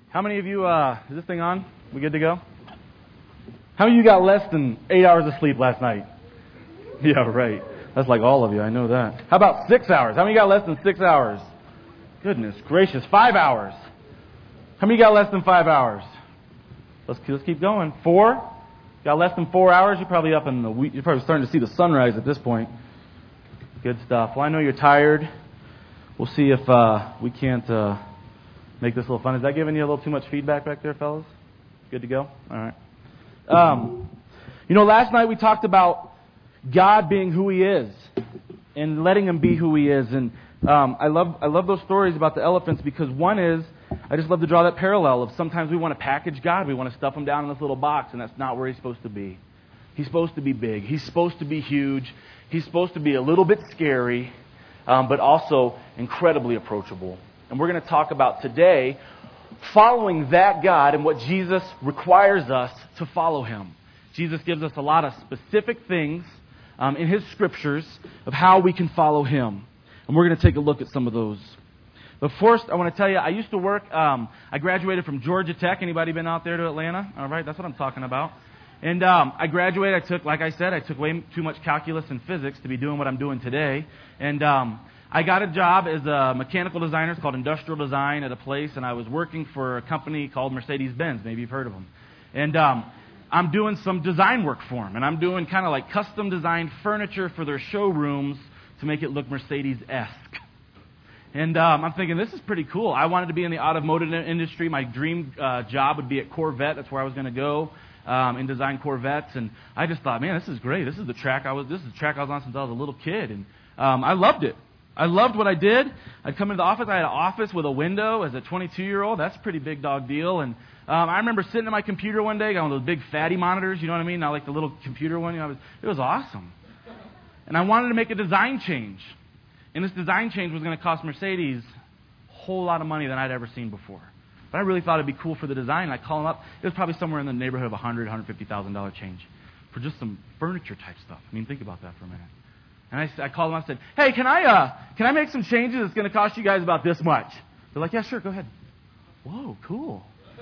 How many of you, is this thing on? We good to go? How many of you got less than 8 hours of sleep last night? Yeah, right. That's like all of you, I know that. How about 6 hours? How many got less than 6 hours? Goodness gracious, 5 hours. How many got less than 5 hours? Let's keep going. 4? Got less than 4 hours? You're probably up in the you're probably starting to see the sunrise at this point. Good stuff. Well, I know you're tired. We'll see if we can't make this a little fun. Is that giving you a little too much feedback back there, fellas? Good to go? All right. Last night we talked about God being who He is and letting Him be who He is. And I love those stories about the elephants because one is, I just love to draw that parallel of sometimes we want to package God. We want to stuff Him down in this little box, and that's not where He's supposed to be. He's supposed to be big. He's supposed to be huge. He's supposed to be a little bit scary, but also incredibly approachable. And we're going to talk about today following that God and what Jesus requires us to follow Him. Jesus gives us a lot of specific things in His scriptures of how we can follow Him. And we're going to take a look at some of those. But first, I want to tell you, I used to work, I graduated from Georgia Tech. Anybody been out there to Atlanta? All right, that's what I'm talking about. And I graduated, I took way too much calculus and physics to be doing what I'm doing today. And I got a job as a mechanical designer. It's called industrial design at a place. And I was working for a company called Mercedes-Benz. Maybe you've heard of them. And I'm doing some design work for them. And I'm doing kind of like custom designed furniture for their showrooms to make it look Mercedes-esque. And I'm thinking, this is pretty cool. I wanted to be in the automotive industry. My dream job would be at Corvette. That's where I was going to go and design Corvettes. And I just thought, man, this is great. This is the track I was on since I was a little kid. And I loved it. I loved what I did. I'd come into the office. I had an office with a window as a 22-year-old. That's a pretty big dog deal. And I remember sitting at my computer one day, got one of those big fatty monitors, you know what I mean? Not like the little computer one. It was awesome. And I wanted to make a design change. And this design change was going to cost Mercedes a whole lot of money than I'd ever seen before. But I really thought it'd be cool for the design. And I called them up. It was probably somewhere in the neighborhood of $100,000, $150,000 change for just some furniture type stuff. I mean, think about that for a minute. And I called them up and said, hey, can I make some changes? It's going to cost you guys about this much. They're like, yeah, sure, go ahead. Whoa, cool.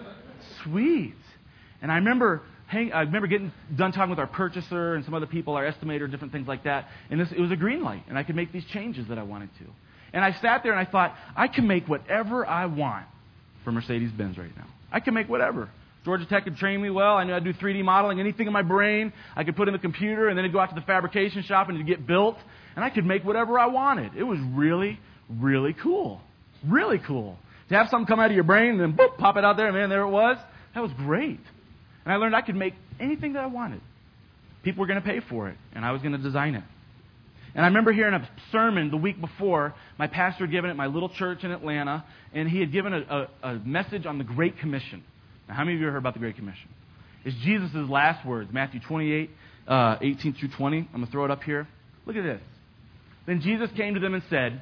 Sweet. And I remember getting done talking with our purchaser and some other people, our estimator, different things like that. And it was a green light, and I could make these changes that I wanted to. And I sat there and I thought, I can make whatever I want for Mercedes-Benz right now. I can make whatever. Georgia Tech could train me well. I knew I'd do 3D modeling. Anything in my brain, I could put in the computer, and then it'd go out to the fabrication shop and it'd get built. And I could make whatever I wanted. It was really, really cool. Really cool. To have something come out of your brain and then boop, pop it out there, and man, there it was. That was great. And I learned I could make anything that I wanted. People were going to pay for it, and I was going to design it. And I remember hearing a sermon the week before. My pastor had given it at my little church in Atlanta, and he had given a message on the Great Commission. Now, how many of you have heard about the Great Commission? It's Jesus' last words, Matthew 28, 18 through 20. I'm going to throw it up here. Look at this. Then Jesus came to them and said,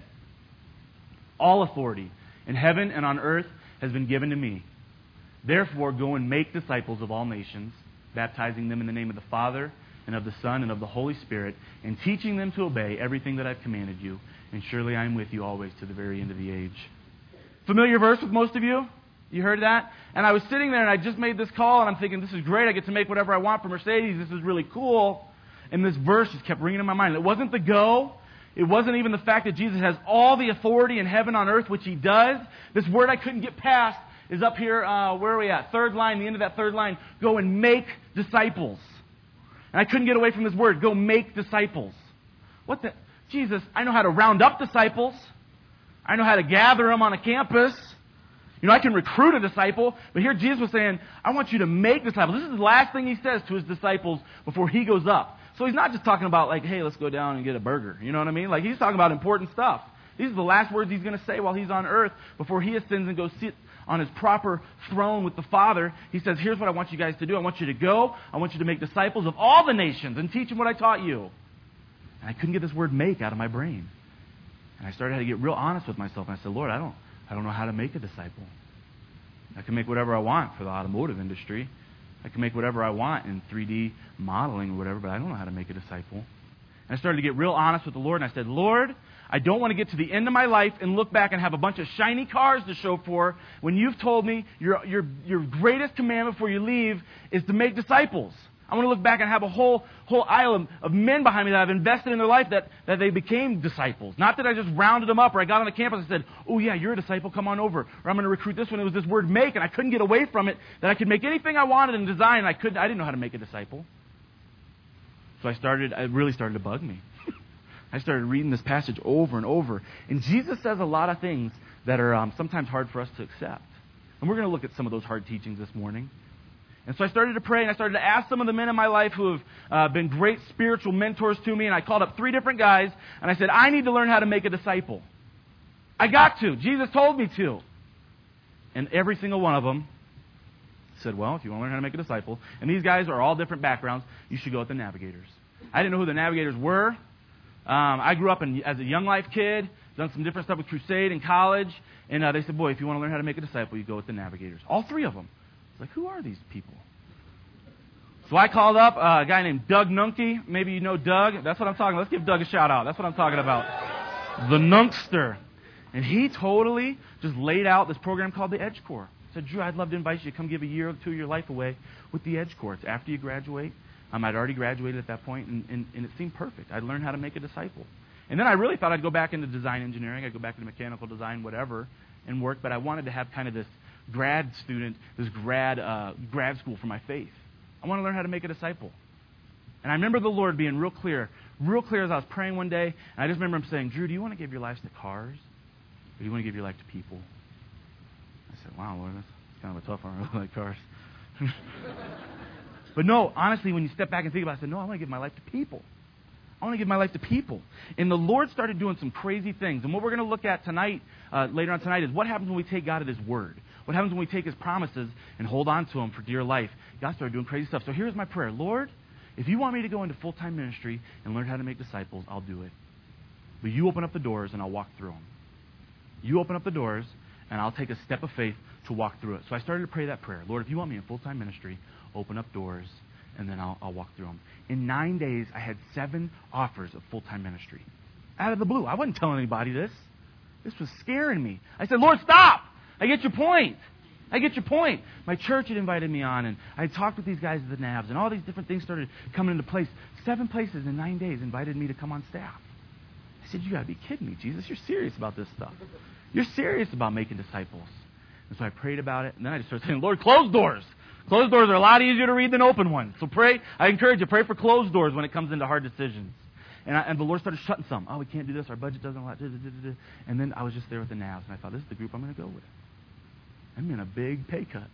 all authority in heaven and on earth has been given to me. Therefore, go and make disciples of all nations, baptizing them in the name of the Father and of the Son and of the Holy Spirit, and teaching them to obey everything that I've commanded you. And surely I am with you always to the very end of the age. Familiar verse with most of you? You heard that? And I was sitting there and I just made this call and I'm thinking, this is great. I get to make whatever I want for Mercedes. This is really cool. And this verse just kept ringing in my mind. It wasn't the go. It wasn't even the fact that Jesus has all the authority in heaven on earth, which He does. This word I couldn't get past is up here. Where are we at? Third line, the end of that third line. Go and make disciples. And I couldn't get away from this word. Go make disciples. What the? Jesus, I know how to round up disciples. I know how to gather them on a campus. I can recruit a disciple, but here Jesus was saying, I want you to make disciples. This is the last thing He says to His disciples before He goes up. So He's not just talking about like, hey, let's go down and get a burger. You know what I mean? Like He's talking about important stuff. These are the last words He's going to say while He's on earth before He ascends and goes sit on His proper throne with the Father. He says, here's what I want you guys to do. I want you to go. I want you to make disciples of all the nations and teach them what I taught you. And I couldn't get this word make out of my brain. And I started to get real honest with myself. And I said, Lord, I don't know how to make a disciple. I can make whatever I want for the automotive industry. I can make whatever I want in 3D modeling or whatever, but I don't know how to make a disciple. And I started to get real honest with the Lord, and I said, Lord, I don't want to get to the end of my life and look back and have a bunch of shiny cars to show for when you've told me your greatest commandment before you leave is to make disciples. I want to look back and have a whole aisle of men behind me that I've invested in their life that they became disciples. Not that I just rounded them up or I got on the campus and said, oh yeah, you're a disciple, come on over. Or I'm going to recruit this one. It was this word make, and I couldn't get away from it, that I could make anything I wanted in design, and I didn't know how to make a disciple. So it really started to bug me. I started reading this passage over and over. And Jesus says a lot of things that are sometimes hard for us to accept. And we're going to look at some of those hard teachings this morning. And so I started to pray, and I started to ask some of the men in my life who have been great spiritual mentors to me, and I called up 3 different guys, and I said, I need to learn how to make a disciple. I got to. Jesus told me to. And every single one of them said, well, if you want to learn how to make a disciple, and these guys are all different backgrounds, you should go with the Navigators. I didn't know who the Navigators were. I grew up as a Young Life kid, done some different stuff with Crusade in college, and they said, boy, if you want to learn how to make a disciple, you go with the Navigators. All 3 of them. I was like, who are these people? So I called up a guy named Doug Nunke. Maybe you know Doug. That's what I'm talking about. Let's give Doug a shout out. That's what I'm talking about. The Nunkster. And he totally just laid out this program called the Edge Corps. Said, Drew, I'd love to invite you to come give a year or 2 of your life away with the Edge Corps. It's after you graduate. I'd already graduated at that point, and it seemed perfect. I'd learned how to make a disciple. And then I really thought I'd go back into design engineering. I'd go back into mechanical design, whatever, and work. But I wanted to have kind of this grad school for my faith. I want to learn how to make a disciple. And I remember the Lord being real clear as I was praying one day. And I just remember him saying, Drew, do you want to give your life to cars? Or do you want to give your life to people? I said, wow, Lord, that's kind of a tough one. I really like cars. But no, honestly, when you step back and think about it, I said, no, I want to give my life to people. I want to give my life to people. And the Lord started doing some crazy things. And what we're going to look at tonight, later on tonight, is what happens when we take God at His word. What happens when we take His promises and hold on to them for dear life. God started doing crazy stuff. So here's my prayer. Lord, if you want me to go into full-time ministry and learn how to make disciples, I'll do it. But you open up the doors and I'll walk through them. You open up the doors and I'll take a step of faith to walk through it. So I started to pray that prayer. Lord, if you want me in full-time ministry, open up doors, and then I'll walk through them. In 9 days, I had 7 offers of full-time ministry. Out of the blue. I wasn't telling anybody this. This was scaring me. I said, Lord, stop! I get your point. I get your point. My church had invited me on, and I had talked with these guys at the NAVs, and all these different things started coming into place. 7 places in 9 days invited me to come on staff. I said, you got to be kidding me, Jesus. You're serious about this stuff. You're serious about making disciples. And so I prayed about it, and then I just started saying, Lord, close doors. Closed doors are a lot easier to read than open ones. So pray. I encourage you, pray for closed doors when it comes into hard decisions. And the Lord started shutting some. Oh, we can't do this. Our budget doesn't allow it. And then I was just there with the NAVs, and I thought, this is the group I'm going to go with. I'm in a big pay cut.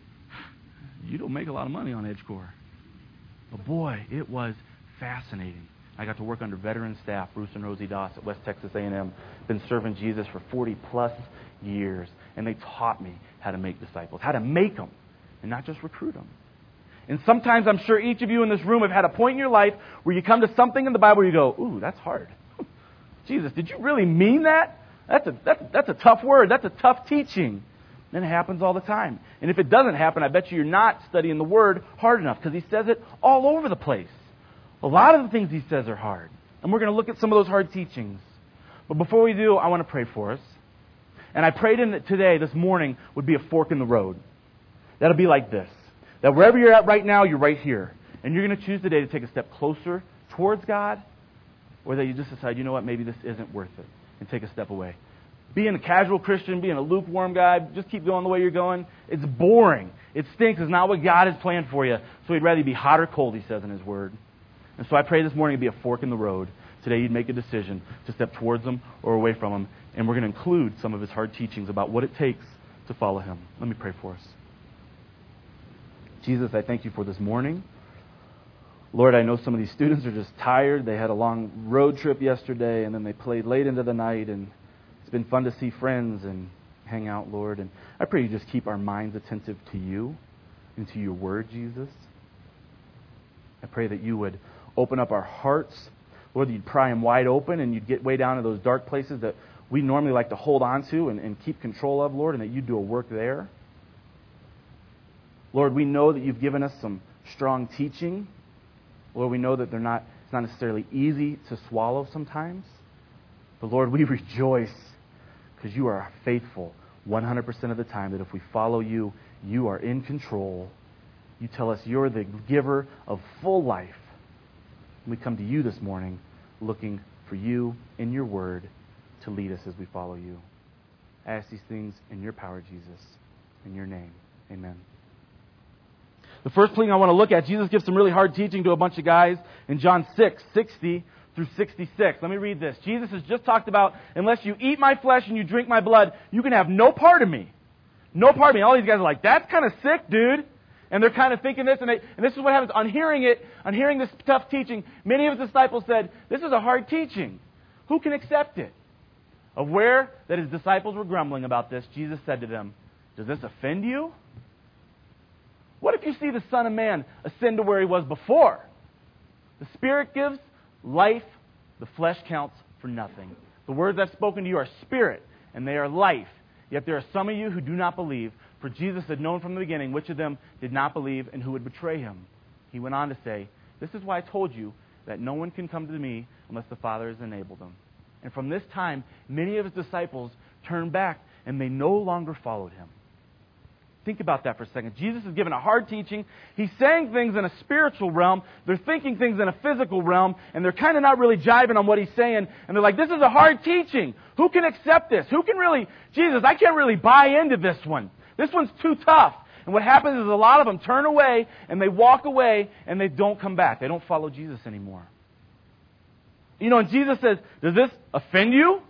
You don't make a lot of money on Edge Corps. But boy, it was fascinating. I got to work under veteran staff, Bruce and Rosie Doss at West Texas A&M. Been serving Jesus for 40-plus years. And they taught me how to make disciples, how to make them, and not just recruit them. And sometimes I'm sure each of you in this room have had a point in your life where you come to something in the Bible where you go, ooh, that's hard. Jesus, did you really mean that? That's a tough word. That's a tough teaching. And it happens all the time. And if it doesn't happen, I bet you're not studying the Word hard enough, because He says it all over the place. A lot of the things He says are hard. And we're going to look at some of those hard teachings. But before we do, I want to pray for us. And I prayed in that today, this morning, would be a fork in the road. That'll be like this. That wherever you're at right now, you're right here. And you're going to choose today to take a step closer towards God, or that you just decide, you know what, maybe this isn't worth it, and take a step away. Being a casual Christian, being a lukewarm guy, just keep going the way you're going, it's boring. It stinks. It's not what God has planned for you. So He'd rather be hot or cold, He says in His Word. And so I pray this morning it'd be a fork in the road. Today you'd make a decision to step towards Him or away from Him. And we're going to include some of His hard teachings about what it takes to follow Him. Let me pray for us. Jesus, I thank You for this morning. Lord, I know some of these students are just tired. They had a long road trip yesterday, and then they played late into the night, and it's been fun to see friends and hang out, Lord. And I pray You just keep our minds attentive to You and to Your Word, Jesus. I pray that You would open up our hearts. Lord, that You'd pry them wide open, and You'd get way down to those dark places that we normally like to hold on to and keep control of, Lord, and that You'd do a work there. Lord, we know that You've given us some strong teaching. Lord, we know that they're not It's not necessarily easy to swallow sometimes. But Lord, we rejoice because you are faithful 100% of the time, that if we follow you, you are in control. You tell us you're the giver of full life. We come to you this morning looking for you in your word to lead us as we follow you. I ask these things in your power, Jesus. In your name, amen. The first thing I want to look at, Jesus gives some really hard teaching to a bunch of guys in John 6:60 through 66. Let me read this. Jesus has just talked about, unless you eat my flesh and you drink my blood, you can have no part of me. No part of me. All these guys are like, that's kind of sick, dude. And they're kind of thinking this, and this is what happens. On hearing this tough teaching, many of his disciples said, this is a hard teaching. Who can accept it? Aware that his disciples were grumbling about this, Jesus said to them, does this offend you? What if you see the Son of Man ascend to where he was before? The Spirit gives life, the flesh counts for nothing. The words I've spoken to you are spirit, and they are life. Yet there are some of you who do not believe, for Jesus had known from the beginning which of them did not believe and who would betray him. He went on to say, this is why I told you that no one can come to me unless the Father has enabled them. And from this time, many of his disciples turned back, and they no longer followed him. Think about that for a second. Jesus is giving a hard teaching. He's saying things in a spiritual realm. They're thinking things in a physical realm, and they're kind of not really jiving on what he's saying. And they're like, this is a hard teaching. Who can accept this? Who can really, Jesus, I can't really buy into this one. This one's too tough. And what happens is a lot of them turn away, and they walk away, and they don't come back. They don't follow Jesus anymore. You know, and Jesus says, does this offend you?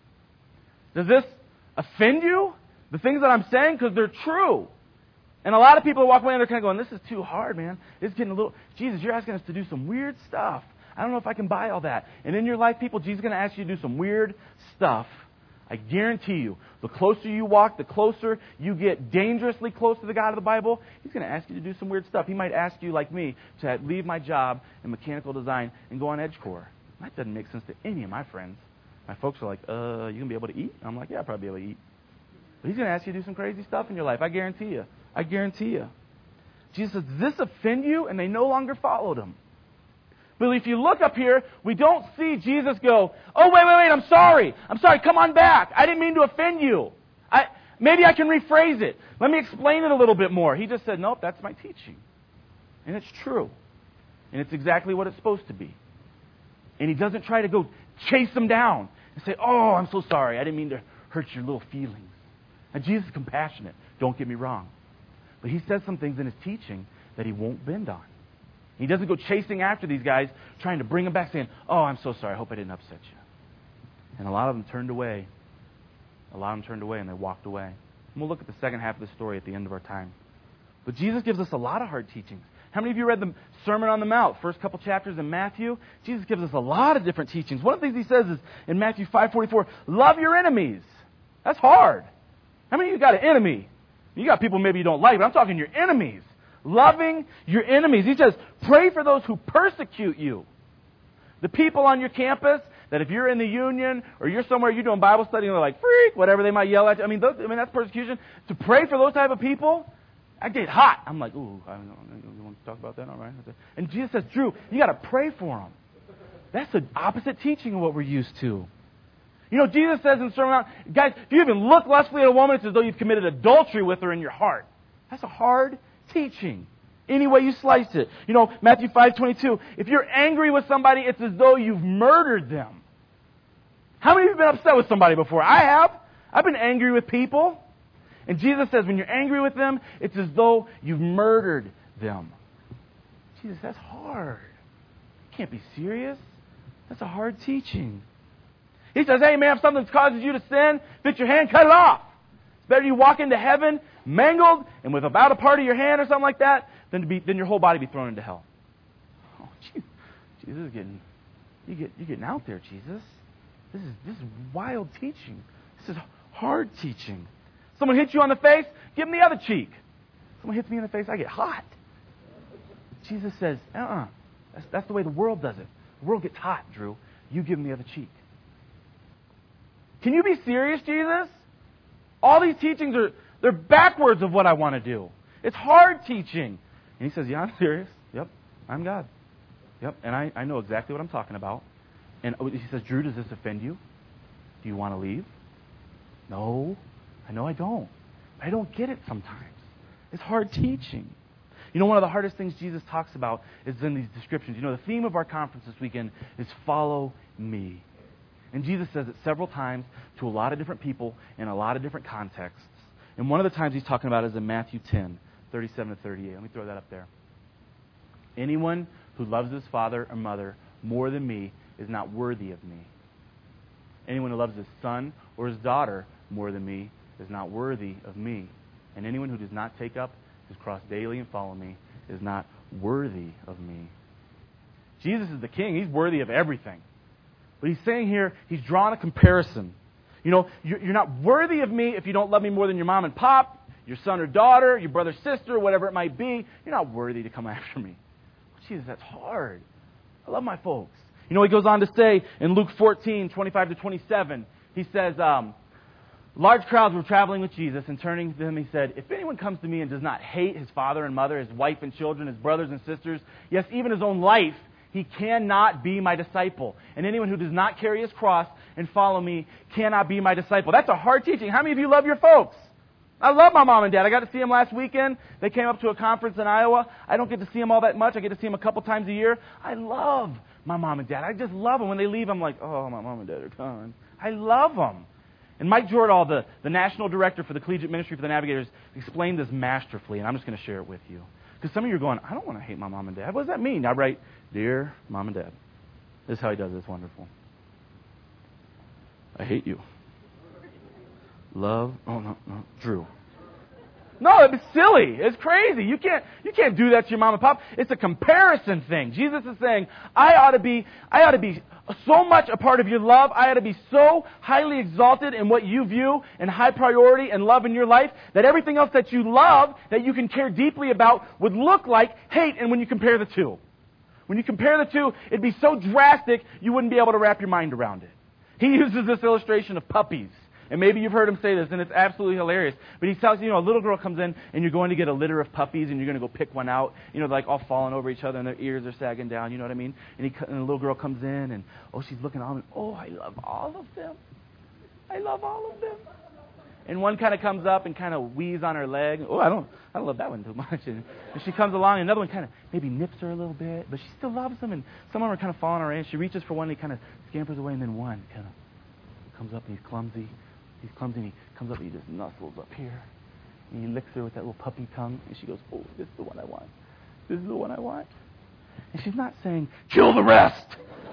Does this offend you? The things that I'm saying, because they're true. And a lot of people walk away and they're kind of going, this is too hard, man. It's getting a little, Jesus, you're asking us to do some weird stuff. I don't know if I can buy all that. And in your life, people, Jesus is going to ask you to do some weird stuff. I guarantee you, the closer you walk, the closer you get dangerously close to the God of the Bible, He's going to ask you to do some weird stuff. He might ask you, like me, to leave my job in mechanical design and go on EdgeCore. That doesn't make sense to any of my friends. My folks are like, you going to be able to eat? I'm like, yeah, I'll probably be able to eat. But He's going to ask you to do some crazy stuff in your life. I guarantee you. I guarantee you. Jesus says, does this offend you? And they no longer followed Him. But if you look up here, we don't see Jesus go, oh, wait, I'm sorry. I'm sorry, come on back. I didn't mean to offend you. Maybe I can rephrase it. Let me explain it a little bit more. He just said, nope, that's my teaching. And it's true. And it's exactly what it's supposed to be. And He doesn't try to go chase them down and say, oh, I'm so sorry. I didn't mean to hurt your little feelings. And Jesus is compassionate. Don't get me wrong. But He says some things in His teaching that He won't bend on. He doesn't go chasing after these guys, trying to bring them back, saying, oh, I'm so sorry. I hope I didn't upset you. And a lot of them turned away. A lot of them turned away and they walked away. And we'll look at the second half of the story at the end of our time. But Jesus gives us a lot of hard teachings. How many of you read the Sermon on the Mount, first couple chapters in Matthew? Jesus gives us a lot of different teachings. One of the things He says is in Matthew 5:44, love your enemies. That's hard. How many of you got an enemy? You got people maybe you don't like, but I'm talking your enemies. Loving your enemies. He says, pray for those who persecute you. The people on your campus, that if you're in the union or you're somewhere, you're doing Bible study and they're like, freak, whatever they might yell at you. I mean, that's persecution. To pray for those type of people, I get hot. I'm like, ooh, I don't know. You want to talk about that? All right. And Jesus says, Drew, you got to pray for them. That's the opposite teaching of what we're used to. You know, Jesus says in the Sermon on the Mount, guys, if you even look lustfully at a woman, it's as though you've committed adultery with her in your heart. That's a hard teaching. Any way you slice it. You know, Matthew 5:22, if you're angry with somebody, it's as though you've murdered them. How many of you have been upset with somebody before? I have. I've been angry with people. And Jesus says when you're angry with them, it's as though you've murdered them. Jesus, that's hard. You can't be serious. That's a hard teaching. He says, hey man, if something causes you to sin, fit your hand, cut it off. It's better you walk into heaven mangled and with about a part of your hand or something like that than your whole body be thrown into hell. Oh, Jesus, you're getting out there, Jesus. This is wild teaching. This is hard teaching. Someone hits you on the face, give them the other cheek. Someone hits me in the face, I get hot. Jesus says, that's the way the world does it. The world gets hot, Drew. You give them the other cheek. Can you be serious, Jesus? All these teachings they're backwards of what I want to do. It's hard teaching. And He says, yeah, I'm serious. Yep, I'm God. Yep, and I know exactly what I'm talking about. And he says, Drew, does this offend you? Do you want to leave? No, I know I don't. But I don't get it sometimes. It's hard teaching. You know, one of the hardest things Jesus talks about is in these descriptions. You know, the theme of our conference this weekend is follow me. And Jesus says it several times to a lot of different people in a lot of different contexts. And one of the times he's talking about is in Matthew 10, 37 to 38. Let me throw that up there. Anyone who loves his father or mother more than me is not worthy of me. Anyone who loves his son or his daughter more than me is not worthy of me. And anyone who does not take up his cross daily and follow me is not worthy of me. Jesus is the king. He's worthy of everything. But he's saying here, he's drawing a comparison. You know, you're not worthy of me if you don't love me more than your mom and pop, your son or daughter, your brother, sister, whatever it might be. You're not worthy to come after me. Jesus, that's hard. I love my folks. You know, he goes on to say in Luke 14, 25 to 27, he says, large crowds were traveling with Jesus, and turning to him, he said, if anyone comes to me and does not hate his father and mother, his wife and children, his brothers and sisters, yes, even his own life, he cannot be my disciple. And anyone who does not carry his cross and follow me cannot be my disciple. That's a hard teaching. How many of you love your folks? I love my mom and dad. I got to see them last weekend. They came up to a conference in Iowa. I don't get to see them all that much. I get to see them a couple times a year. I love my mom and dad. I just love them. When they leave, I'm like, oh, my mom and dad are gone. I love them. And Mike Jordahl, the national director for the Collegiate Ministry for the Navigators, explained this masterfully, and I'm just going to share it with you. Because some of you are going, I don't want to hate my mom and dad. What does that mean? I write, dear mom and dad. This is how he does it. It's wonderful. I hate you. Love, Drew. No, it'd be silly. It's crazy. You can't do that to your mom and pop. It's a comparison thing. Jesus is saying, I ought to be so much a part of your love. I ought to be so highly exalted in what you view and high priority and love in your life that everything else that you love, that you can care deeply about, would look like hate. And when you compare the two, it'd be so drastic you wouldn't be able to wrap your mind around it. He uses this illustration of puppies. And maybe you've heard him say this, and it's absolutely hilarious. But he tells you, a little girl comes in, and you're going to get a litter of puppies, and you're going to go pick one out. They're like all falling over each other, and their ears are sagging down. You know what I mean? And the little girl comes in, and she's looking at them, and I love all of them. I love all of them. And one kind of comes up and kind of wheezes on her leg. I don't love that one too much. And she comes along, and another one kind of maybe nips her a little bit, but she still loves them. And some of them are kind of falling on her hand. She reaches for one, and he kind of scampers away, and then one kind of comes up, and he's clumsy. He's clumsy, and he comes up and he just nuzzles up here. And he licks her with that little puppy tongue. And she goes, oh, this is the one I want. This is the one I want. And she's not saying, kill the rest.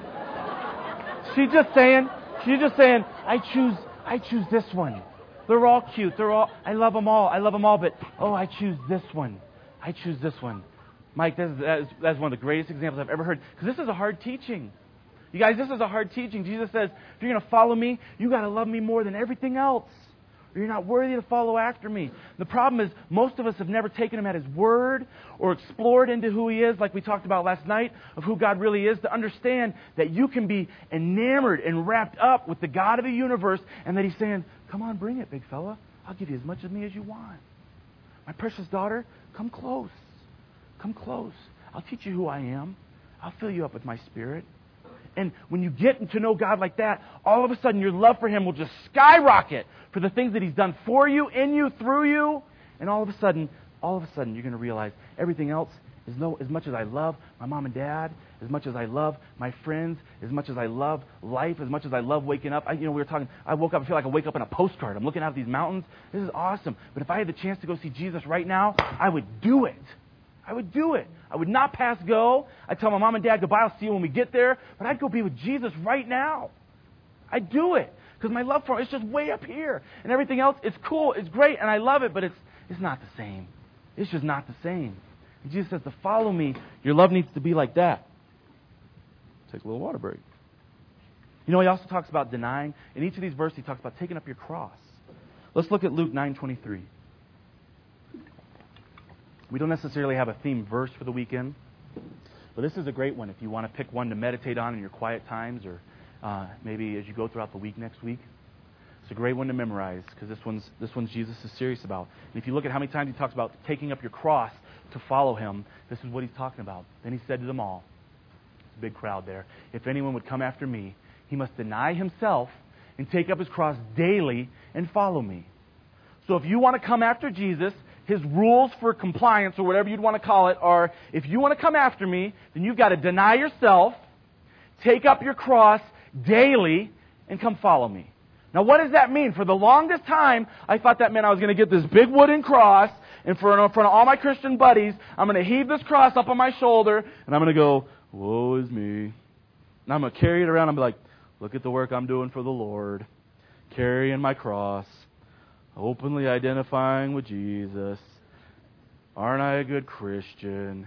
She's just saying, I choose this one. They're all cute. I love them all. But, I choose this one. I choose this one. Mike, that's one of the greatest examples I've ever heard. Because this is a hard teaching. You guys, this is a hard teaching. Jesus says, if you're going to follow me, you got to love me more than everything else, or you're not worthy to follow after me. The problem is most of us have never taken him at his word or explored into who he is, like we talked about last night, of who God really is, to understand that you can be enamored and wrapped up with the God of the universe, and that he's saying, come on, bring it, big fella. I'll give you as much of me as you want. My precious daughter, come close. Come close. I'll teach you who I am. I'll fill you up with my Spirit. And when you get to know God like that, all of a sudden your love for him will just skyrocket for the things that he's done for you, in you, through you. And all of a sudden, you're going to realize everything else is as much as I love my mom and dad, as much as I love my friends, as much as I love life, as much as I love waking up. We were talking, I woke up, I feel like I wake up in a postcard. I'm looking out at these mountains. This is awesome. But if I had the chance to go see Jesus right now, I would do it. I would do it. I would not pass go. I'd tell my mom and dad goodbye. I'll see you when we get there. But I'd go be with Jesus right now. I'd do it. Because my love for him is just way up here. And everything else, it's cool, it's great, and I love it, but it's not the same. It's just not the same. And Jesus says, to follow me, your love needs to be like that. Take a little water break. He also talks about denying. In each of these verses, he talks about taking up your cross. Let's look at Luke 9:23. We don't necessarily have a theme verse for the weekend, but this is a great one if you want to pick one to meditate on in your quiet times, or maybe as you go throughout the week next week. It's a great one to memorize because this one's Jesus is serious about. And if you look at how many times he talks about taking up your cross to follow him, this is what he's talking about. Then he said to them all, It's a big crowd there. If anyone would come after me, he must deny himself and take up his cross daily and follow me. So if you want to come after Jesus, his rules for compliance, or whatever you'd want to call it, are, if you want to come after me, then you've got to deny yourself, take up your cross daily, and come follow me. Now, what does that mean? For the longest time, I thought that meant I was going to get this big wooden cross, and in front of all my Christian buddies, I'm going to heave this cross up on my shoulder, and I'm going to go, woe is me. And I'm going to carry it around and be like, look at the work I'm doing for the Lord. Carrying my cross. Openly identifying with Jesus. Aren't I a good Christian?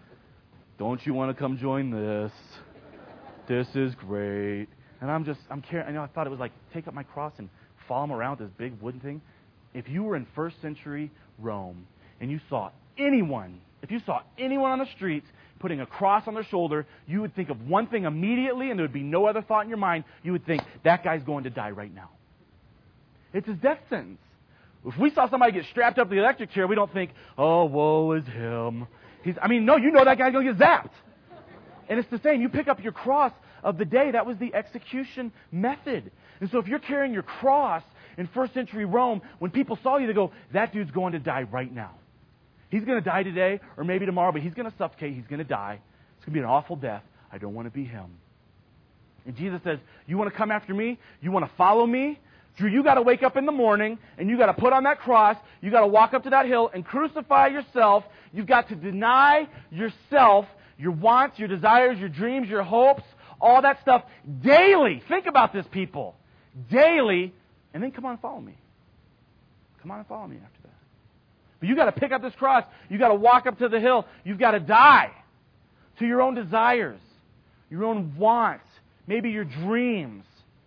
Don't you want to come join this? This is great. And I'm carrying, I thought it was like, take up my cross and follow him around with this big wooden thing. If you were in first century Rome and you saw anyone on the streets putting a cross on their shoulder, you would think of one thing immediately, and there would be no other thought in your mind. You would think, that guy's going to die right now. It's his death sentence. If we saw somebody get strapped up to the electric chair, we don't think, oh, woe is him. No, you know that guy's going to get zapped. And it's the same. You pick up your cross of the day. That was the execution method. And so if you're carrying your cross in first century Rome, when people saw you, they go, that dude's going to die right now. He's going to die today or maybe tomorrow, but he's going to suffocate. He's going to die. It's going to be an awful death. I don't want to be him. And Jesus says, you want to come after me? You want to follow me? Drew, you got to wake up in the morning and you got to put on that cross. You got to walk up to that hill and crucify yourself. You've got to deny yourself, your wants, your desires, your dreams, your hopes, all that stuff daily. Think about this, people. Daily. And then come on and follow me. Come on and follow me after that. But you got to pick up this cross. You got to walk up to the hill. You've got to die to your own desires, your own wants, maybe your dreams.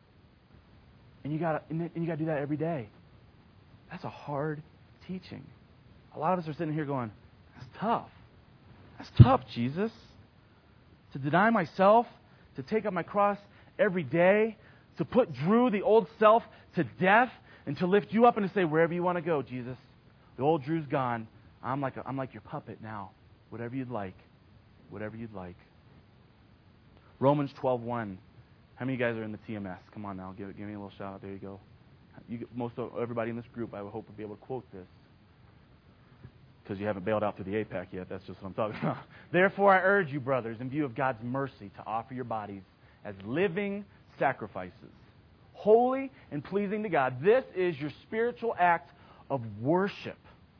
And you got to do that every day. That's a hard teaching. A lot of us are sitting here going, that's tough. That's tough, Jesus. To deny myself, to take up my cross every day, to put Drew, the old self, to death, and to lift you up and to say, wherever you want to go, Jesus. The old Drew's gone. I'm like your puppet now. Whatever you'd like. Whatever you'd like. Romans 12:1. How many of you guys are in the TMS? Come on now, give me a little shout out. There you go. Everybody in this group, I would hope, would be able to quote this. Because you haven't bailed out through the APAC yet. That's just what I'm talking about. Therefore, I urge you, brothers, in view of God's mercy, to offer your bodies as living sacrifices, holy and pleasing to God. This is your spiritual act of worship.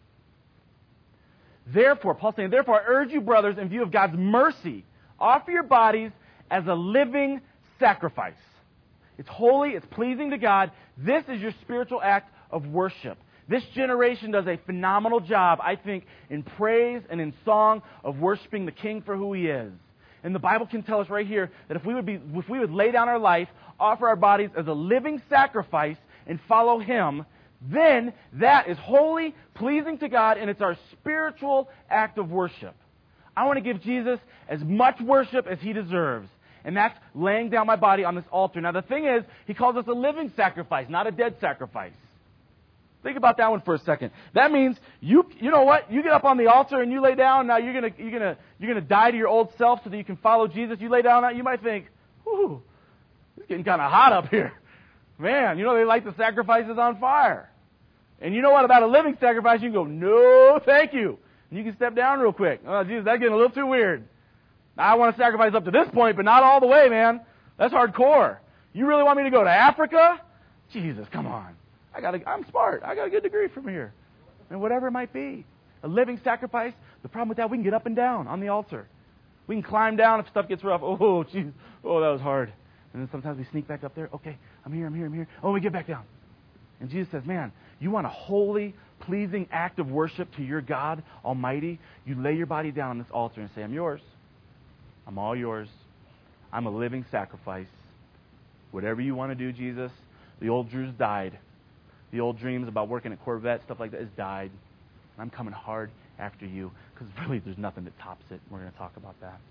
Therefore, Paul's saying, therefore, I urge you, brothers, in view of God's mercy, offer your bodies as a living sacrifice. It's holy, it's pleasing to God. This is your spiritual act of worship. This generation does a phenomenal job, I think, in praise and in song of worshiping the King for who He is. And the Bible can tell us right here that if we would lay down our life, offer our bodies as a living sacrifice, and follow Him, then that is holy, pleasing to God, and it's our spiritual act of worship. I want to give Jesus as much worship as He deserves. And that's laying down my body on this altar. Now, the thing is, He calls us a living sacrifice, not a dead sacrifice. Think about that one for a second. That means you know what? You get up on the altar and you lay down. Now you're gonna die to your old self so that you can follow Jesus. You lay down. You might think, "Ooh, it's getting kind of hot up here, man." You know they light the sacrifices on fire. And you know what about a living sacrifice? You can go, "No, thank you," and you can step down real quick. Oh, Jesus, that's getting a little too weird. I want to sacrifice up to this point, but not all the way, man. That's hardcore. You really want me to go to Africa? Jesus, come on. I'm smart. I got a good degree from here. And whatever it might be. A living sacrifice. The problem with that, we can get up and down on the altar. We can climb down if stuff gets rough. Oh, jeez. Oh, that was hard. And then sometimes we sneak back up there. Okay, I'm here. Oh, we get back down. And Jesus says, man, you want a holy, pleasing act of worship to your God Almighty? You lay your body down on this altar and say, I'm yours. I'm all yours. I'm a living sacrifice. Whatever you want to do, Jesus. The old Drew's died. The old dreams about working at Corvette, stuff like that, has died. And I'm coming hard after you because really there's nothing that tops it. We're going to talk about that.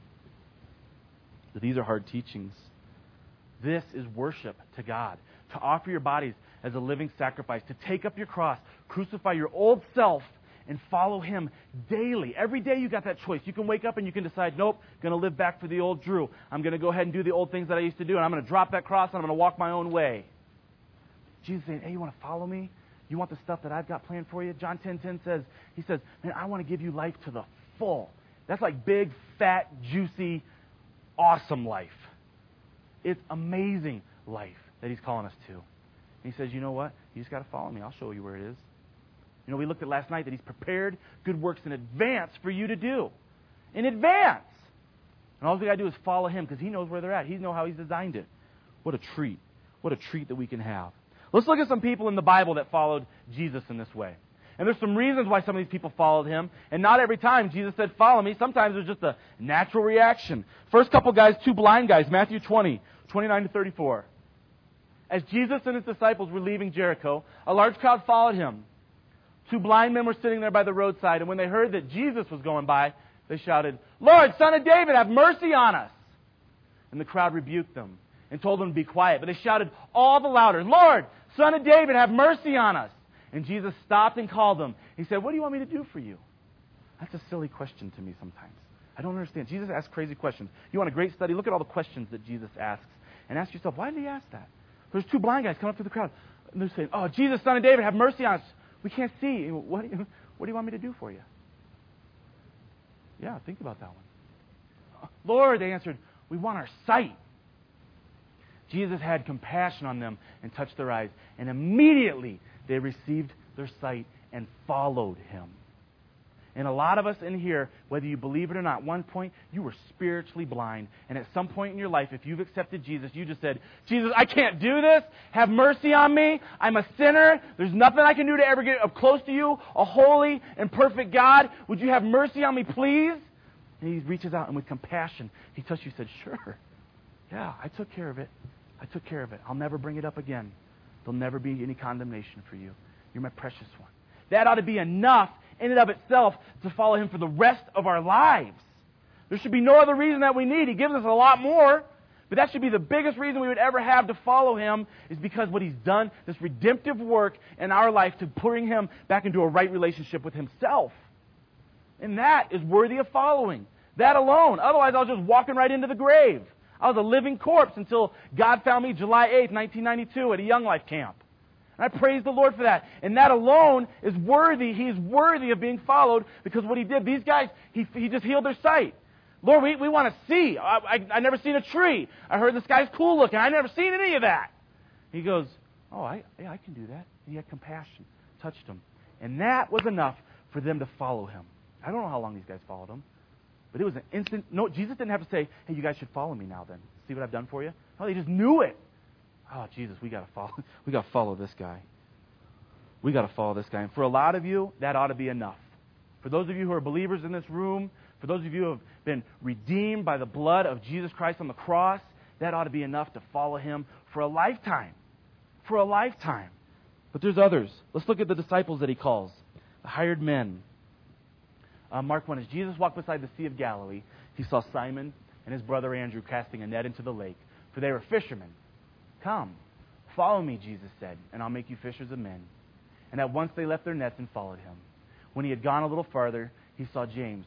But these are hard teachings. This is worship to God. To offer your bodies as a living sacrifice. To take up your cross, crucify your old self, and follow Him daily. Every day you got that choice. You can wake up and you can decide, nope, going to live back for the old Drew. I'm going to go ahead and do the old things that I used to do, and I'm going to drop that cross, and I'm going to walk my own way. Jesus is saying, hey, you want to follow me? You want the stuff that I've got planned for you? John 10:10 says, He says, man, I want to give you life to the full. That's like big, fat, juicy, awesome life. It's amazing life that He's calling us to. And He says, you know what? You just got to follow me. I'll show you where it is. You know, we looked at last night that He's prepared good works in advance for you to do. In advance. And all we got to do is follow Him because He knows where they're at. He knows how He's designed it. What a treat. What a treat that we can have. Let's look at some people in the Bible that followed Jesus in this way. And there's some reasons why some of these people followed Him. And not every time Jesus said, follow me. Sometimes there's just a natural reaction. First couple guys, two blind guys, Matthew 20, 29 to 34. As Jesus and His disciples were leaving Jericho, a large crowd followed Him. Two blind men were sitting there by the roadside, and when they heard that Jesus was going by, they shouted, Lord, Son of David, have mercy on us. And the crowd rebuked them and told them to be quiet. But they shouted all the louder, Lord, Son of David, have mercy on us. And Jesus stopped and called them. He said, what do you want me to do for you? That's a silly question to me sometimes. I don't understand. Jesus asks crazy questions. You want a great study? Look at all the questions that Jesus asks. And ask yourself, why did He ask that? There's two blind guys coming up to the crowd. And they're saying, oh, Jesus, Son of David, have mercy on us. We can't see. What do you want me to do for you? Yeah, think about that one. Lord, they answered, we want our sight. Jesus had compassion on them and touched their eyes. And immediately they received their sight and followed Him. And a lot of us in here, whether you believe it or not, at one point you were spiritually blind. And at some point in your life, if you've accepted Jesus, you just said, Jesus, I can't do this. Have mercy on me. I'm a sinner. There's nothing I can do to ever get up close to you, a holy and perfect God. Would you have mercy on me, please? And He reaches out and with compassion, He touched you and said, sure. Yeah, I took care of it. I took care of it. I'll never bring it up again. There'll never be any condemnation for you. You're my precious one. That ought to be enough in and of itself to follow Him for the rest of our lives. There should be no other reason that we need. He gives us a lot more, but that should be the biggest reason we would ever have to follow Him is because what He's done, this redemptive work in our life to bring Him back into a right relationship with Himself. And that is worthy of following. That alone. Otherwise, I was just walking right into the grave. I was a living corpse until God found me July 8th, 1992 at a Young Life camp. And I praise the Lord for that. And that alone is worthy. He's worthy of being followed because what He did, these guys, He just healed their sight. Lord, we want to see. I never seen a tree. I heard the sky's cool looking. I never seen any of that. He goes, oh, I can do that. He had compassion, touched them. And that was enough for them to follow Him. I don't know how long these guys followed Him. But it was an instant. No, Jesus didn't have to say, hey, you guys should follow me now then. See what I've done for you? No, they just knew it. Oh, Jesus, we got to follow this guy. We got to follow this guy. And for a lot of you, that ought to be enough. For those of you who are believers in this room, for those of you who have been redeemed by the blood of Jesus Christ on the cross, that ought to be enough to follow Him for a lifetime. For a lifetime. But there's others. Let's look at the disciples that He calls, the hired men. Mark 1, as Jesus walked beside the Sea of Galilee, He saw Simon and his brother Andrew casting a net into the lake, for they were fishermen. Come, follow me, Jesus said, and I'll make you fishers of men. And at once they left their nets and followed Him. When He had gone a little farther, He saw James,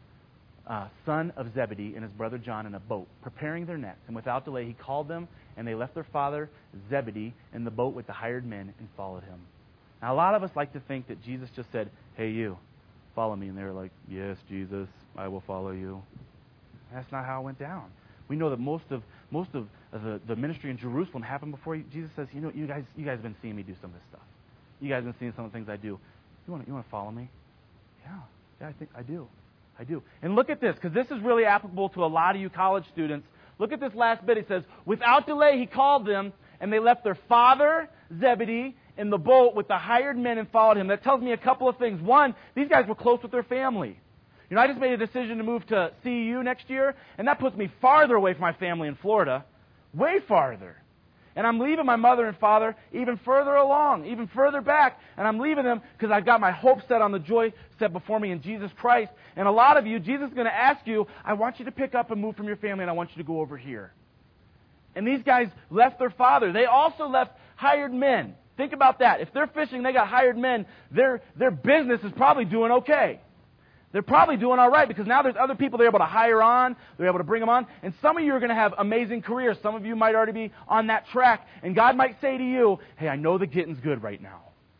son of Zebedee, and his brother John in a boat, preparing their nets. And without delay He called them, and they left their father Zebedee in the boat with the hired men and followed Him. Now, a lot of us like to think that Jesus just said, hey, you, follow me. And they were like, yes, Jesus, I will follow you. That's not how it went down. We know that most of the ministry in Jerusalem happened before Jesus says, you know, you guys have been seeing me do some of this stuff. You guys have been seeing some of the things I do. You want to follow me? Yeah, I think I do. And look at this, because this is really applicable to a lot of you college students. Look at this last bit. It says, without delay He called them, and they left their father Zebedee in the boat with the hired men and followed Him. That tells me a couple of things. One, these guys were close with their family. You know, I just made a decision to move to CEU next year, and that puts me farther away from my family in Florida. Way farther. And I'm leaving my mother and father even further along, even further back. And I'm leaving them because I've got my hope set on the joy set before me in Jesus Christ. And a lot of you, Jesus is going to ask you, I want you to pick up and move from your family, and I want you to go over here. And these guys left their father. They also left hired men. Think about that. If they're fishing, they got hired men, their business is probably doing okay. They're probably doing all right because now there's other people they're able to hire on. They're able to bring them on. And some of you are going to have amazing careers. Some of you might already be on that track. And God might say to you, hey, I know the getting's good right now.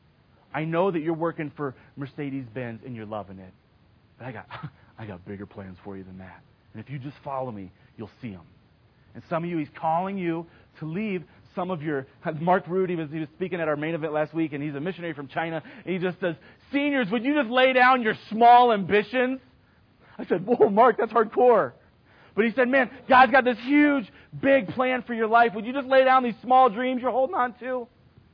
I know that you're working for Mercedes-Benz and you're loving it. But I got bigger plans for you than that. And if you just follow me, you'll see them. And some of you, He's calling you to leave some of your... Mark Root, he was speaking at our main event last week, and he's a missionary from China. And he just says, seniors, would you just lay down your small ambitions? I said, whoa, Mark, that's hardcore. But he said, man, God's got this huge, big plan for your life. Would you just lay down these small dreams you're holding on to?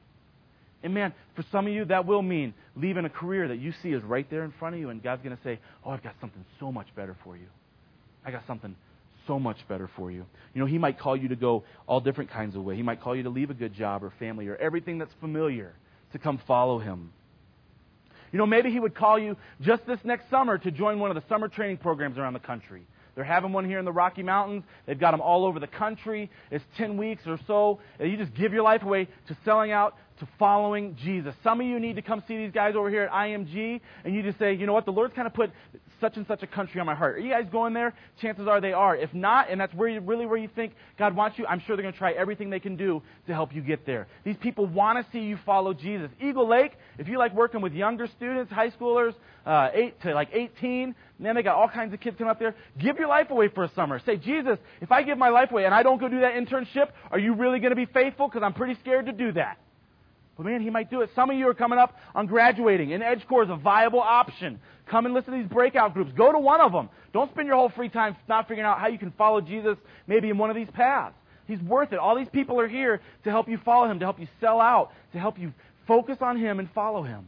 And man, for some of you, that will mean leaving a career that you see is right there in front of you, and God's going to say, oh, I've got something so much better for you. I got something so much better for you. You know, He might call you to go all different kinds of ways. He might call you to leave a good job or family or everything that's familiar to come follow Him. You know, maybe He would call you just this next summer to join one of the summer training programs around the country. They're having one here in the Rocky Mountains. They've got them all over the country. It's 10 weeks or so. And you just give your life away to selling out, to following Jesus. Some of you need to come see these guys over here at IMG, and you just say, you know what, the Lord's kind of put such and such a country on my heart. Are you guys going there? Chances are they are. If not, and that's where you think God wants you, I'm sure they're going to try everything they can do to help you get there. These people want to see you follow Jesus. Eagle Lake, if you like working with younger students, high schoolers, 8 to 18, man, they got all kinds of kids coming up there. Give your life away for a summer. Say, Jesus, if I give my life away and I don't go do that internship, are you really going to be faithful? Because I'm pretty scared to do that. But man, He might do it. Some of you are coming up on graduating, and EdgeCore is a viable option. Come and listen to these breakout groups. Go to one of them. Don't spend your whole free time not figuring out how you can follow Jesus maybe in one of these paths. He's worth it. All these people are here to help you follow Him, to help you sell out, to help you focus on Him and follow Him.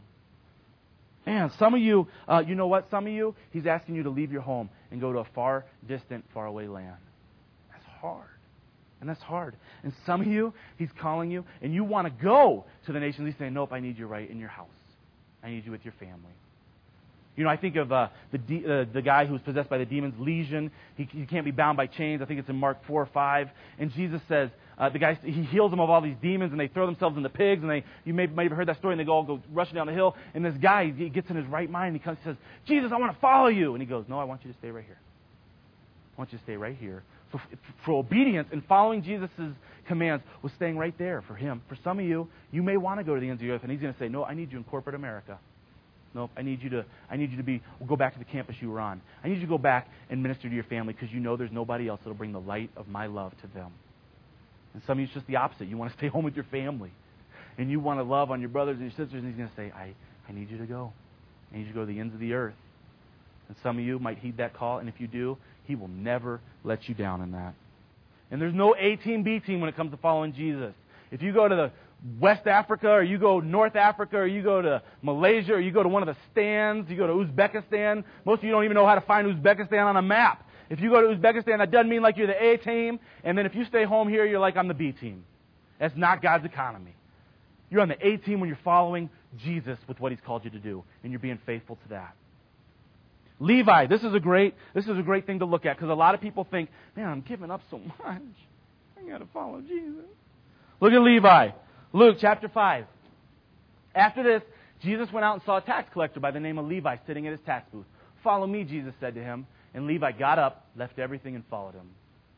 Man, some of you, you know what? Some of you, He's asking you to leave your home and go to a far, distant, faraway land. That's hard. And that's hard. And some of you, He's calling you, and you want to go to the nations. He's saying, nope, I need you right in your house. I need you with your family. You know, I think of the guy who's possessed by the demons, Legion. He can't be bound by chains. I think it's in Mark 4 or 5. And Jesus says, the guy, He heals them of all these demons, and they throw themselves in the pigs, and you may have heard that story, and they all go rushing down the hill. And this guy, he gets in his right mind, and he comes and says, Jesus, I want to follow you. And He goes, no, I want you to stay right here. I want you to stay right here. So for obedience and following Jesus' commands was staying right there for Him. For some of you, you may want to go to the ends of the earth, and He's going to say, no, I need you in corporate America. No, I need you to go back to the campus you were on. I need you to go back and minister to your family because you know there's nobody else that will bring the light of my love to them. And some of you, it's just the opposite. You want to stay home with your family. And you want to love on your brothers and your sisters, and He's going to say, I need you to go. I need you to go to the ends of the earth. And some of you might heed that call, and if you do, He will never let you down in that. And there's no A team, B team when it comes to following Jesus. If you go to the West Africa, or you go North Africa, or you go to Malaysia, or you go to one of the stands, you go to Uzbekistan. Most of you don't even know how to find Uzbekistan on a map. If you go to Uzbekistan, that doesn't mean like you're the A team, and then if you stay home here, you're like, I'm the B team. That's not God's economy. You're on the A team when you're following Jesus with what He's called you to do, and you're being faithful to that. Levi, this is a great thing to look at, because a lot of people think, man, I'm giving up so much. I got to follow Jesus. Look at Levi. Luke chapter 5. After this, Jesus went out and saw a tax collector by the name of Levi sitting at his tax booth. Follow me, Jesus said to him. And Levi got up, left everything, and followed Him.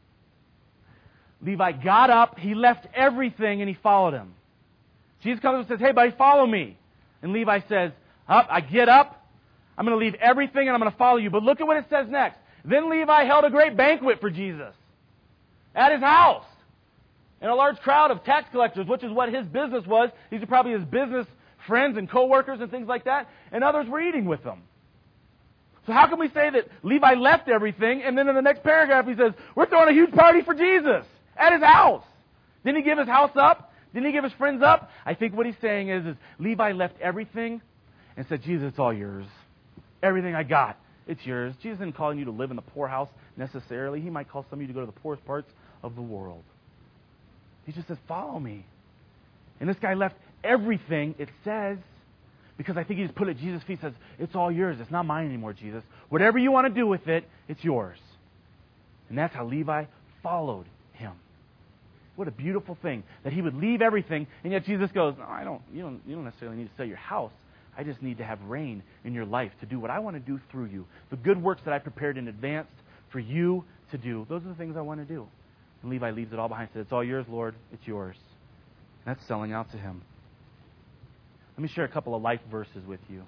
Levi got up, he left everything, and he followed Him. Jesus comes and says, hey, buddy, follow me. And Levi says, I get up, I'm going to leave everything, and I'm going to follow you. But look at what it says next. Then Levi held a great banquet for Jesus at his house. And a large crowd of tax collectors, which is what his business was. These are probably his business friends and co-workers and things like that. And others were eating with them. So how can we say that Levi left everything, and then in the next paragraph he says, we're throwing a huge party for Jesus at his house? Didn't He give his house up? Didn't He give his friends up? I think what he's saying is Levi left everything and said, Jesus, it's all yours. Everything I got, it's yours. Jesus isn't calling you to live in the poorhouse necessarily. He might call some of you to go to the poorest parts of the world. He just says, follow me. And this guy left everything, it says, because I think he just put it at Jesus' feet and says, it's all yours. It's not mine anymore, Jesus. Whatever you want to do with it, it's yours. And that's how Levi followed Him. What a beautiful thing that he would leave everything, and yet Jesus goes, no, you don't necessarily need to sell your house. I just need to have reign in your life to do what I want to do through you. The good works that I prepared in advance for you to do, those are the things I want to do. And Levi leaves it all behind and says, it's all yours, Lord. It's yours. And that's selling out to him. Let me share a couple of life verses with you.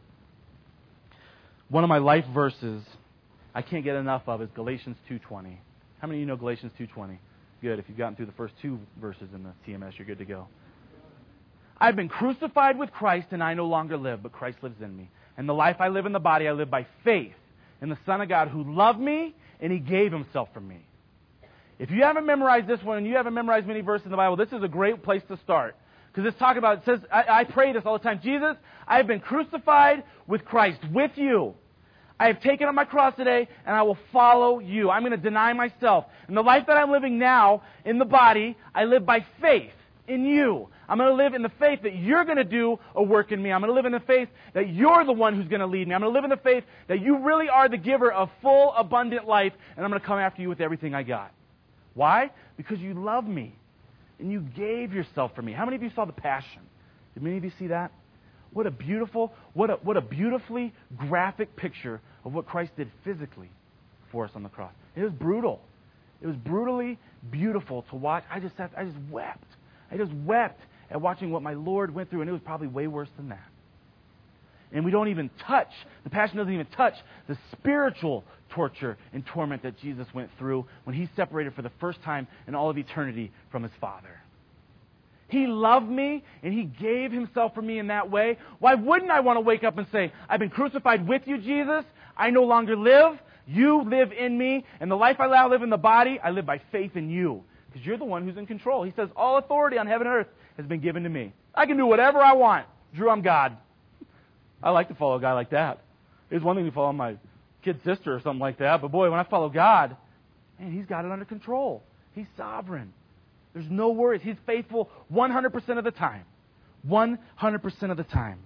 One of my life verses I can't get enough of is Galatians 2:20. How many of you know Galatians 2:20? Good. If you've gotten through the first two verses in the TMS, you're good to go. I've been crucified with Christ, and I no longer live, but Christ lives in me. And the life I live in the body, I live by faith in the Son of God who loved me, and He gave Himself for me. If you haven't memorized this one, and you haven't memorized many verses in the Bible, this is a great place to start. Because it's talking about, it says, I pray this all the time, Jesus, I have been crucified with Christ, with you. I have taken up my cross today, and I will follow you. I'm going to deny myself. And the life that I'm living now in the body, I live by faith in you. I'm going to live in the faith that you're going to do a work in me. I'm going to live in the faith that you're the one who's going to lead me. I'm going to live in the faith that you really are the giver of full, abundant life, and I'm going to come after you with everything I got. Why? Because you love me, and you gave yourself for me. How many of you saw The Passion? Did many of you see that? What a beautifully graphic picture of what Christ did physically for us on the cross. It was brutal. It was brutally beautiful to watch. I just wept. I just wept at watching what my Lord went through, and it was probably way worse than that. And we don't even touch, the Passion doesn't even touch the spiritual torture and torment that Jesus went through when He separated for the first time in all of eternity from His Father. He loved me, and He gave Himself for me in that way. Why wouldn't I want to wake up and say, I've been crucified with you, Jesus. I no longer live. You live in me. And the life I now live in the body, I live by faith in you. Because you're the one who's in control. He says, all authority on heaven and earth has been given to me. I can do whatever I want. Drew, I'm God. I like to follow a guy like that. It's one thing to follow my kid sister or something like that. But boy, when I follow God, man, He's got it under control. He's sovereign. There's no worries. He's faithful 100% of the time. 100% of the time.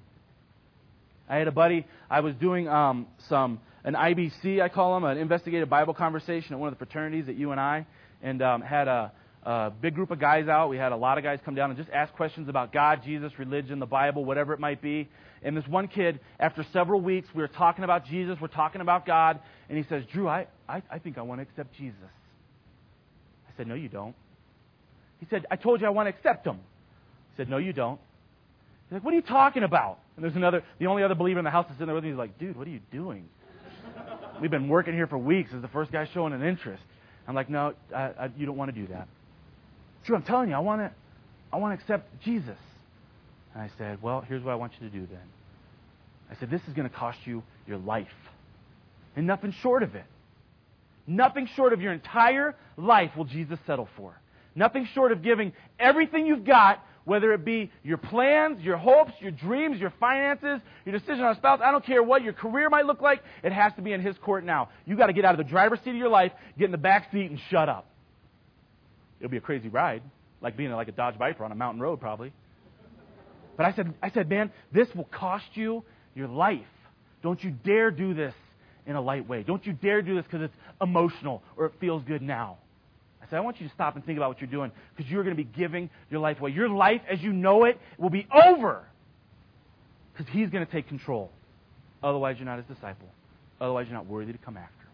I had a buddy, I was doing an IBC, I call them, an investigative Bible conversation at one of the fraternities at UNI, and had a big group of guys out. We had a lot of guys come down and just ask questions about God, Jesus, religion, the Bible, whatever it might be. And this one kid, after several weeks, we were talking about Jesus, we're talking about God, and he says, Drew, I think I want to accept Jesus. I said, no, you don't. He said, I told you I want to accept Him. I said, no, you don't. He's like, what are you talking about? And there's the only other believer in the house is sitting there with me. He's like, dude, what are you doing? We've been working here for weeks. This is the first guy showing an interest. I'm like, no, you don't want to do that. Drew, I'm telling you, I want to accept Jesus. And I said, well, here's what I want you to do then. I said, this is going to cost you your life. And nothing short of it. Nothing short of your entire life will Jesus settle for. Nothing short of giving everything you've got, whether it be your plans, your hopes, your dreams, your finances, your decision on a spouse. I don't care what your career might look like. It has to be in His court now. You've got to get out of the driver's seat of your life, get in the back seat, and shut up. It'll be a crazy ride, like being like a Dodge Viper on a mountain road probably. But I said, man, this will cost you your life. Don't you dare do this in a light way. Don't you dare do this because it's emotional or it feels good now. I said, I want you to stop and think about what you're doing because you're going to be giving your life away. Your life as you know it will be over because He's going to take control. Otherwise, you're not His disciple. Otherwise, you're not worthy to come after Him.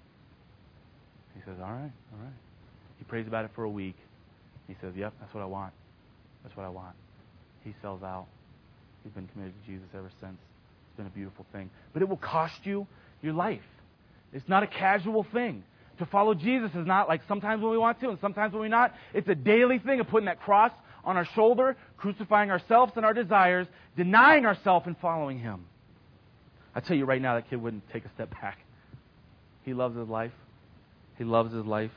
He says, all right. He prays about it for a week. He says, yep, that's what I want. That's what I want. He sells out. He's been committed to Jesus ever since. It's been a beautiful thing. But it will cost you your life. It's not a casual thing. To follow Jesus is not like sometimes when we want to and sometimes when we're not. It's a daily thing of putting that cross on our shoulder, crucifying ourselves and our desires, denying ourselves and following Him. I tell you right now, that kid wouldn't take a step back. He loves his life. He loves his life.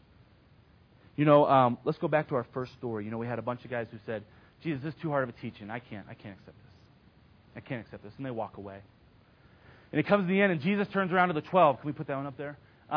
You know, let's go back to our first story. You know, we had a bunch of guys who said, Jesus, this is too hard of a teaching. I can't accept this. I can't accept this. And they walk away. And it comes to the end, and Jesus turns around to the 12. Can we put that one up there?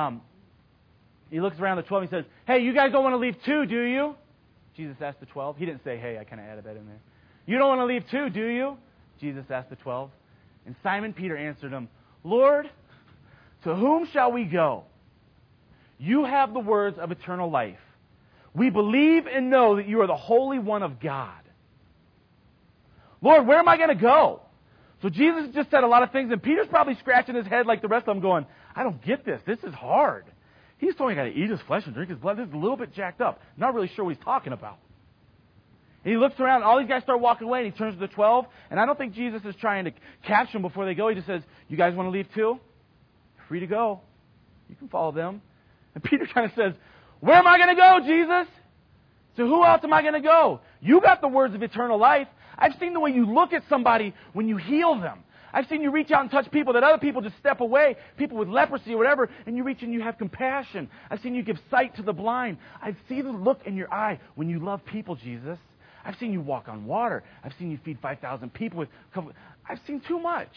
He looks around the 12 and he says, hey, you guys don't want to leave too, do you? Jesus asked the 12. He didn't say, hey, I kind of added that in there. You don't want to leave too, do you? Jesus asked the 12. And Simon Peter answered him, Lord, to whom shall we go? You have the words of eternal life. We believe and know that you are the Holy One of God. Lord, where am I going to go? So Jesus just said a lot of things, and Peter's probably scratching his head like the rest of them going, I don't get this. This is hard. He's told me I got to eat his flesh and drink his blood. This is a little bit jacked up. Not really sure what he's talking about. And he looks around, and all these guys start walking away, and he turns to the 12, and I don't think Jesus is trying to catch them before they go. He just says, you guys want to leave too? You're free to go. You can follow them. And Peter kind of says, where am I going to go, Jesus? So who else am I going to go? You got the words of eternal life. I've seen the way you look at somebody when you heal them. I've seen you reach out and touch people that other people just step away, people with leprosy or whatever, and you reach and you have compassion. I've seen you give sight to the blind. I've seen the look in your eye when you love people, Jesus. I've seen you walk on water. I've seen you feed 5,000 people with... I've seen too much.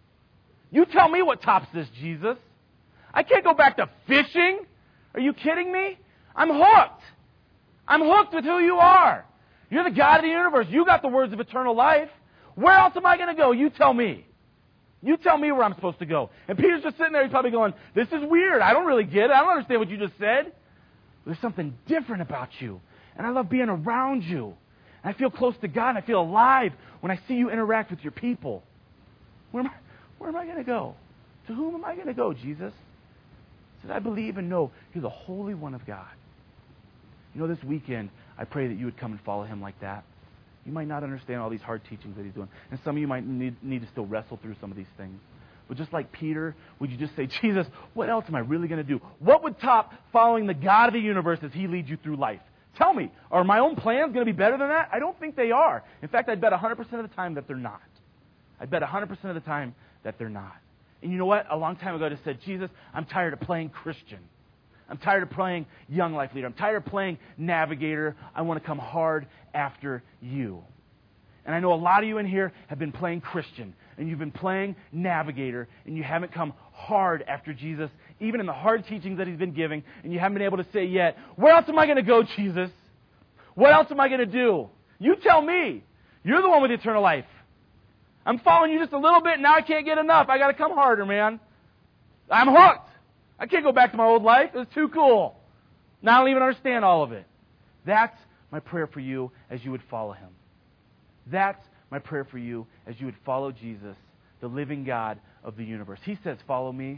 You tell me what tops this, Jesus. I can't go back to fishing. Are you kidding me? I'm hooked. I'm hooked with who you are. You're the God of the universe. You got the words of eternal life. Where else am I going to go? You tell me. You tell me where I'm supposed to go. And Peter's just sitting there. He's probably going, this is weird. I don't really get it. I don't understand what you just said. There's something different about you. And I love being around you. And I feel close to God. And I feel alive when I see you interact with your people. Where am I going to go? To whom am I going to go, Jesus? He said, I believe and know you're the Holy One of God. You know, this weekend, I pray that you would come and follow him like that. You might not understand all these hard teachings that he's doing. And some of you might need to still wrestle through some of these things. But just like Peter, would you just say, Jesus, what else am I really going to do? What would top following the God of the universe as he leads you through life? Tell me, are my own plans going to be better than that? I don't think they are. In fact, I'd bet 100% of the time that they're not. I'd bet 100% of the time that they're not. And you know what? A long time ago I just said, Jesus, I'm tired of playing Christian. I'm tired of playing young life leader. I'm tired of playing navigator. I want to come hard after you. And I know a lot of you in here have been playing Christian, and you've been playing navigator, and you haven't come hard after Jesus, even in the hard teachings that he's been giving, and you haven't been able to say yet, where else am I going to go, Jesus? What else am I going to do? You tell me. You're the one with eternal life. I'm following you just a little bit, and now I can't get enough. I got to come harder, man. I'm hooked. I can't go back to my old life. It was too cool. Now I don't even understand all of it. That's my prayer for you as you would follow him. That's my prayer for you as you would follow Jesus, the living God of the universe. He says, follow me.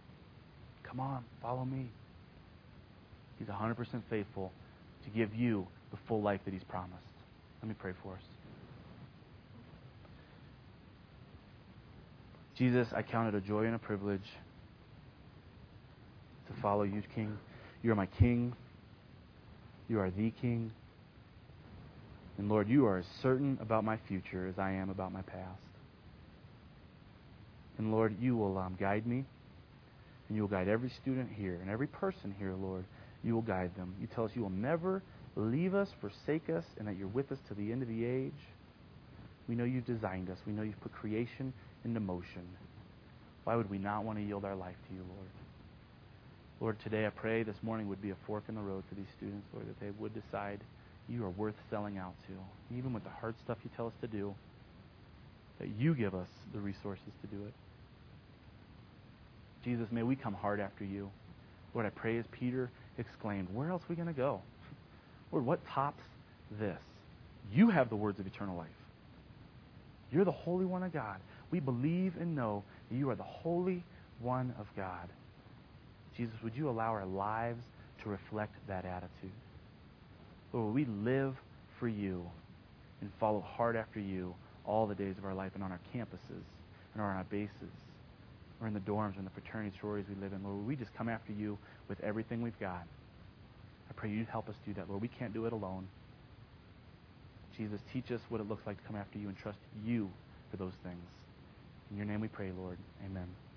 Come on, follow me. He's 100% faithful to give you the full life that he's promised. Let me pray for us. Jesus, I count it a joy and a privilege to follow you, King. You are my King. You are the King. And Lord, you are as certain about my future as I am about my past. And Lord, you will guide me. And you will guide every student here and every person here, Lord. You will guide them. You tell us you will never leave us, forsake us, and that you're with us to the end of the age. We know you've designed us. We know you've put creation into motion. Why would we not want to yield our life to you, Lord? Lord, today I pray this morning would be a fork in the road for these students, Lord, that they would decide you are worth selling out to. Even with the hard stuff you tell us to do, that you give us the resources to do it. Jesus, may we come hard after you. Lord, I pray as Peter exclaimed, where else are we going to go? Lord, what tops this? You have the words of eternal life. You're the Holy One of God. We believe and know that you are the Holy One of God. Jesus, would you allow our lives to reflect that attitude? Lord, we live for you and follow hard after you all the days of our life and on our campuses and on our bases or in the dorms or in the fraternity sororities we live in. Lord, we just come after you with everything we've got. I pray you'd help us do that, Lord. We can't do it alone. Jesus, teach us what it looks like to come after you and trust you for those things. In your name we pray, Lord. Amen.